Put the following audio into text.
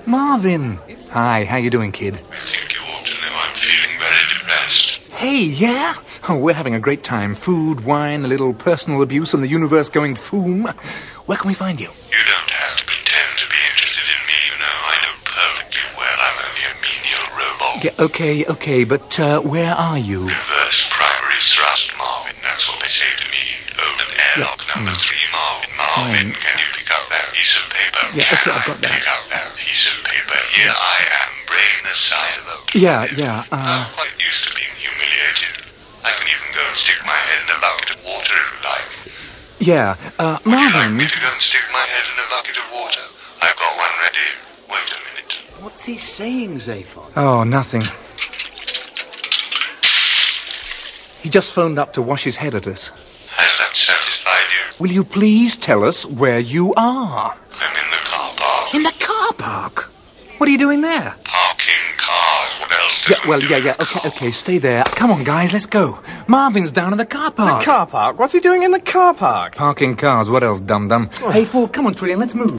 Marvin! Hi, how you doing, kid? I think you ought to know I'm feeling very depressed. Hey, yeah? Oh, we're having a great time. Food, wine, a little personal abuse, and the universe going foom. Where can we find you? You don't have to pretend to be interested in me, you know. I know perfectly well I'm only a menial robot. Yeah, okay, but where are you? Reverse primary thrust, Marvin. That's what they say to me. Open airlock number 3, Marvin. Marvin, can you pick up that piece of paper? Yeah, okay, I've got that. Pick up that piece of paper. Here I am, brain the size of a... Yeah. I'm quite used to being humiliated. I can even go and stick my head in a bucket of water if you like. Yeah, Would you like Marvin... me to go and stick my head in a bucket of water? I've got one ready. Wait a minute. What's he saying, Zaphod? Oh, nothing. He just phoned up to wash his head at us. Has that satisfied you? Will you please tell us where you are? I'm in the car park. In the car park? What are you doing there? Parking cars. What else does one do in a car? Okay, stay there. Come on, guys, let's go. Marvin's down in the car park. The car park? What's he doing in the car park? Parking cars, what else, dum-dum? Hey, Ford, come on, Trillian, let's move.